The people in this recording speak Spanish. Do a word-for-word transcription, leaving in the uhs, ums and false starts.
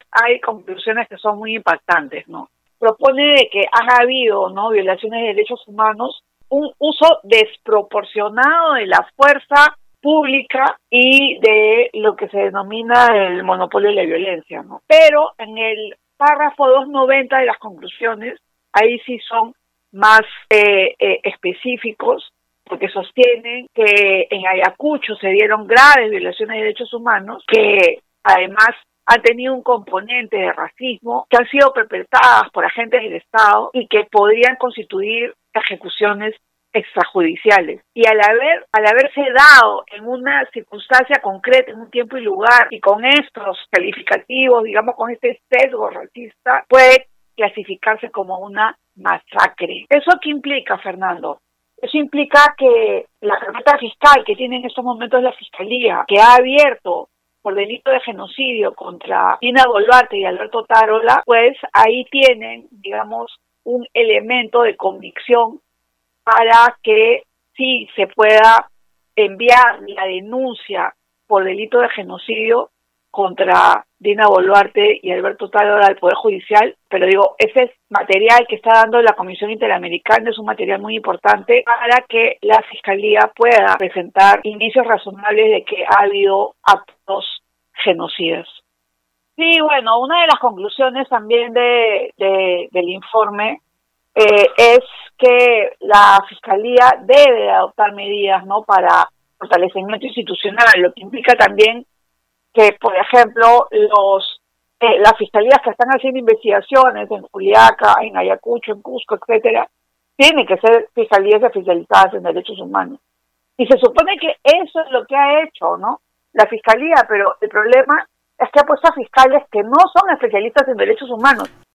hay conclusiones que son muy impactantes, ¿no? Propone de que han habido, ¿no?, violaciones de derechos humanos, un uso desproporcionado de la fuerza pública y de lo que se denomina el monopolio de la violencia, ¿no? Pero en el párrafo doscientos noventa de las conclusiones, ahí sí son más eh, eh, específicos, porque sostienen que en Ayacucho se dieron graves violaciones de derechos humanos, que además han tenido un componente de racismo, que han sido perpetradas por agentes del Estado y que podrían constituir ejecuciones extrajudiciales. Y al haber al haberse dado en una circunstancia concreta, en un tiempo y lugar, y con estos calificativos, digamos, con este sesgo racista, puede clasificarse como una masacre. ¿Eso qué implica, Fernando? Eso implica que la carpeta fiscal que tiene en estos momentos la Fiscalía, que ha abierto por delito de genocidio contra Dina Boluarte y Alberto Tarola, pues ahí tienen, digamos, un elemento de convicción para que sí se pueda enviar la denuncia por delito de genocidio contra Dina Boluarte y Alberto Tarola al Poder Judicial. Pero digo, ese material que está dando la Comisión Interamericana es un material muy importante para que la Fiscalía pueda presentar indicios razonables de que ha habido actos genocidas. Sí, bueno, una de las conclusiones también de, de del informe eh, es que la Fiscalía debe adoptar medidas, ¿no?, para fortalecimiento institucional, lo que implica también que, por ejemplo, los eh, las fiscalías que están haciendo investigaciones en Juliaca, en Ayacucho, en Cusco, etcétera, tienen que ser fiscalías especializadas en derechos humanos. Y se supone que eso es lo que ha hecho, ¿no?, la Fiscalía, pero el problema es que ha puesto a fiscales que no son especialistas en derechos humanos.